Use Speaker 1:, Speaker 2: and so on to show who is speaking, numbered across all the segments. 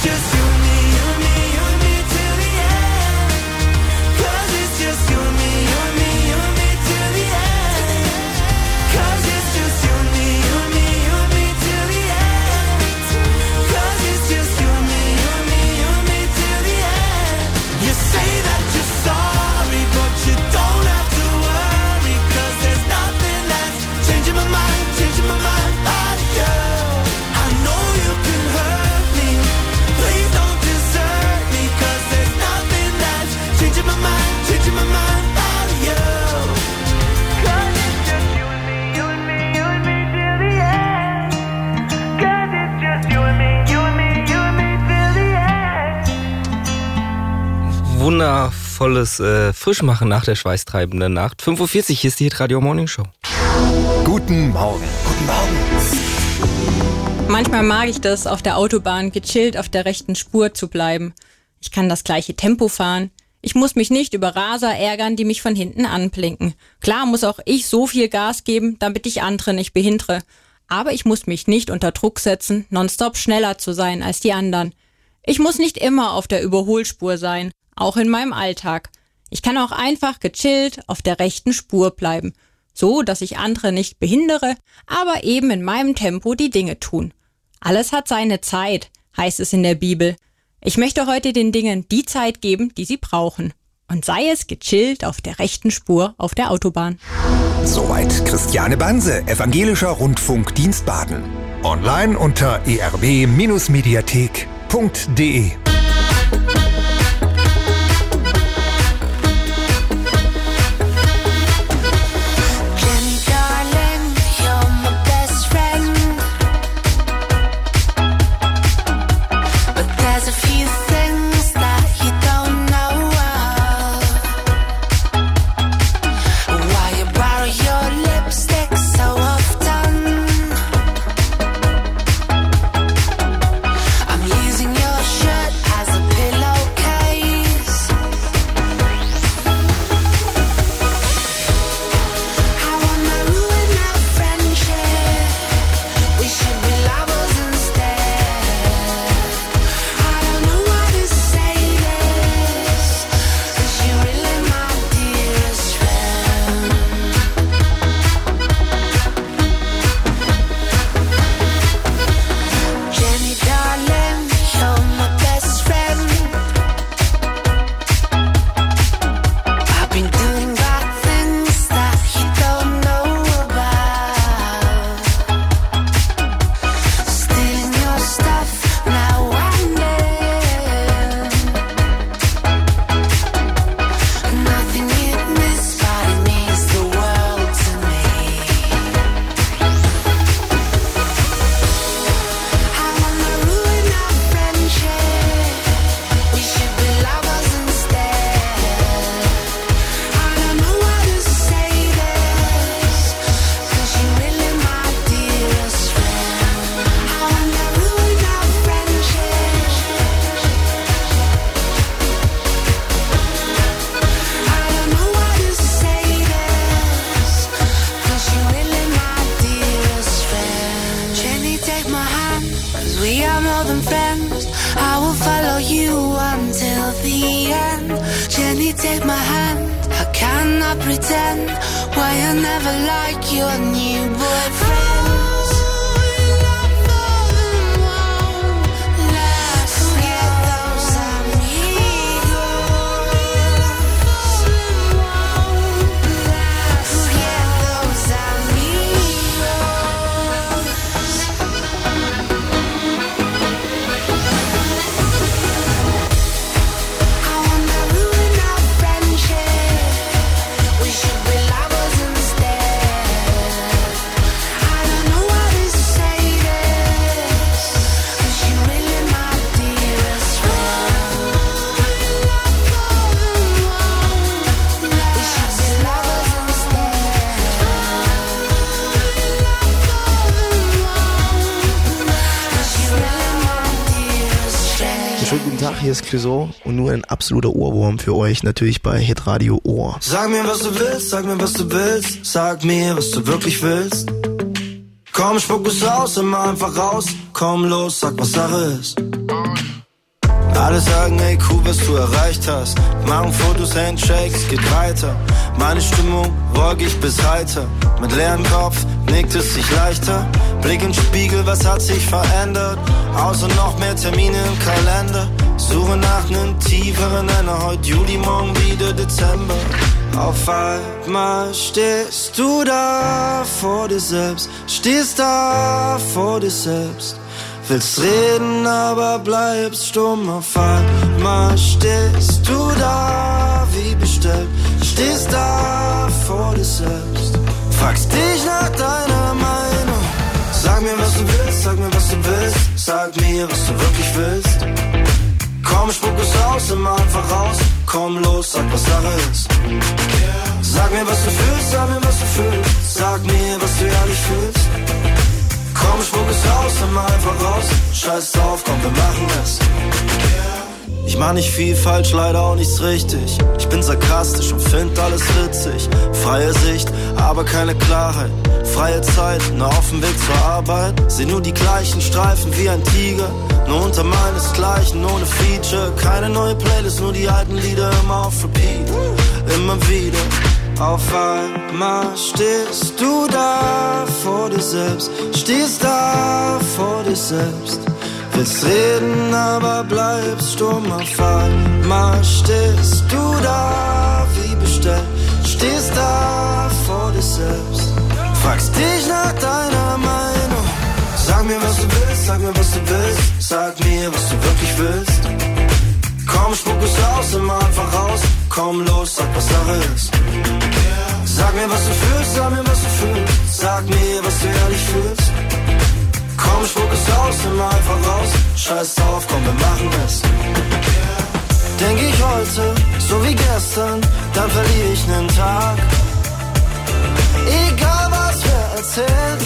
Speaker 1: just you and me, you and me, you and me till the end. 'Cause it's just you and me, you and me, you and me till the end. 'Cause it's just you and me, you and me, you and me till the end. 'Cause it's just you and me, you and me, you and me till the end. You say that you're sorry, but you don't have to worry, 'cause there's nothing that's changing my mind about you. I know you can hurt me, please don't desert me, 'cause there's nothing that's changing my mind about you. 'Cause it's just you and me, you and me, you and me till the end. 'Cause it's just you and me, you and me, you and me till the end.
Speaker 2: Wundervolles Frischmachen nach der schweißtreibenden Nacht. 5:40 Uhr, hier ist die Hitradio Morning Show.
Speaker 3: Guten Morgen. Guten Morgen.
Speaker 4: Manchmal mag ich das, auf der Autobahn gechillt auf der rechten Spur zu bleiben. Ich kann das gleiche Tempo fahren. Ich muss mich nicht über Raser ärgern, die mich von hinten anblinken. Klar muss auch ich so viel Gas geben, damit ich andere nicht behindere. Aber ich muss mich nicht unter Druck setzen, nonstop schneller zu sein als die anderen. Ich muss nicht immer auf der Überholspur sein, auch in meinem Alltag. Ich kann auch einfach gechillt auf der rechten Spur bleiben. So, dass ich andere nicht behindere, aber eben in meinem Tempo die Dinge tun. Alles hat seine Zeit, heißt es in der Bibel. Ich möchte heute den Dingen die Zeit geben, die sie brauchen. Und sei es gechillt auf der rechten Spur auf der Autobahn.
Speaker 3: Soweit Christiane Banse, Evangelischer Rundfunkdienst Baden. Online unter erb-mediathek.de.
Speaker 5: Schönen guten Tag, hier ist Clouseau und nur ein absoluter Ohrwurm für euch, natürlich bei Hitradio Ohr.
Speaker 1: Sag mir, was du willst, sag mir, was du willst, sag mir, was du wirklich willst. Komm, spuck es aus, immer einfach raus, komm los, sag, was Sache ist.
Speaker 6: Alle sagen, ey cool, was du erreicht hast. Machen Fotos, Handshakes, geht weiter. Meine Stimmung wolkig bis heiter. Mit leerem Kopf nickt es sich leichter. Blick im Spiegel, was hat sich verändert? Außer noch mehr Termine im Kalender. Suche nach nem tieferen Nenner. Heute Juli, morgen wieder Dezember. Auf einmal stehst du da vor dir selbst. Stehst da vor dir selbst. Willst reden, aber bleibst stumm. Auf einmal stehst du da wie bestellt. Stehst da vor dir selbst. Fragst dich nach deiner Meinung. Sag mir, was du willst, sag mir, was du willst. Sag mir, was du wirklich willst. Komm, spuck es aus, immer einfach raus. Komm los, sag, was Sache ist. Sag mir, was du fühlst, sag mir, was du fühlst. Sag mir, was du ehrlich fühlst. Komm, spuck es aus, immer einfach raus. Scheiß drauf, komm, wir machen es. Ich mach nicht viel falsch, leider auch nichts richtig. Ich bin sarkastisch und find alles witzig. Freie Sicht, aber keine Klarheit. Freie Zeit, nur auf dem Weg zur Arbeit. Seh nur die gleichen Streifen wie ein Tiger. Nur unter meinesgleichen, ohne Feature. Keine neue Playlist, nur die alten Lieder immer auf Repeat. Immer wieder. Auf einmal stehst du da vor dir selbst. Stehst da vor dir selbst. Willst reden, aber bleibst stumm. Auf einmal stehst du da wie bestellt. Stehst da vor dir selbst. Fragst dich nach deiner Meinung. Sag mir, was du willst, sag mir, was du willst. Sag mir, was du wirklich willst. Komm, spuck es aus, immer einfach raus. Komm los, sag, was Sache ist. Sag mir, was du fühlst, sag mir, was du fühlst. Sag mir, was du ehrlich fühlst. Komm, spuck es aus, immer einfach raus. Scheiß drauf, komm, wir machen es. Denk ich heute, so wie gestern, dann verliere ich nen Tag. Egal was wer erzählt,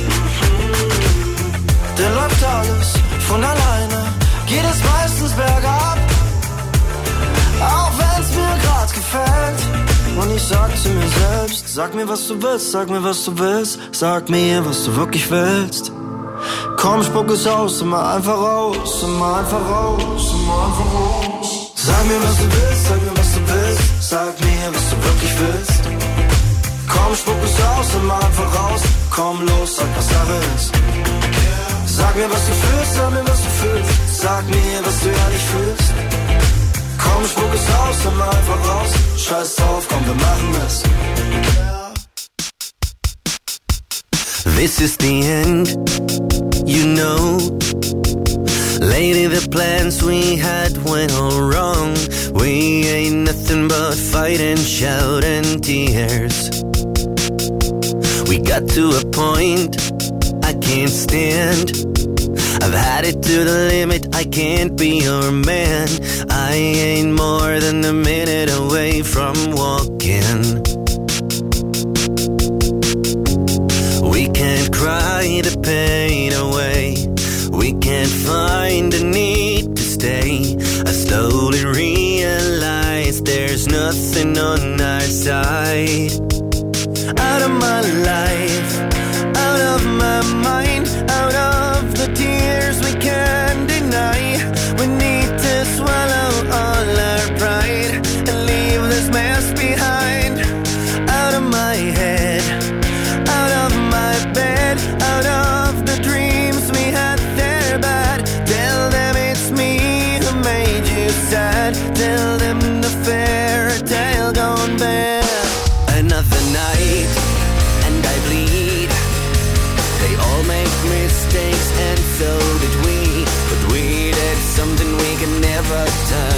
Speaker 6: denn läuft alles von alleine, geht es meistens bergab. Auch wenn's mir grad gefällt. Und ich sag zu mir selbst, sag mir was du willst, sag mir was du willst. Sag mir, was du wirklich willst. Komm, spuck es aus, immer einfach raus, immer einfach raus, immer einfach raus. Sag mir was du willst, sag mir was du willst. Sag mir, was du wirklich willst. Komm, spuck es aus, immer einfach raus. Komm los, sag, was Sache ist. Sag mir, was du fühlst, sag mir, was du fühlst. Sag mir, was du ehrlich fühlst. Komm, spuck es aus, immer einfach raus. Scheiß drauf, komm, wir machen es.
Speaker 1: This is the end, you know. Lately the plans we had went all wrong. We ain't nothing but fight and shout and tears. We got to a point I can't stand. I've had it to the limit, I can't be your man. I ain't more than a minute away from walking. We can't cry the pain away. We can't find the need to stay. I slowly realize there's nothing on our side. Out of my life, out of my mind, out of the tears we can't deny. We need to swallow all our pride and leave this mess behind. Out of my head, out of my bed, out of the dreams we had there bad. Tell them it's me who made you sad. Tell them the fairy tale gone bad. Another night and I bleed. They all make mistakes and so did we. But we did something we can never turn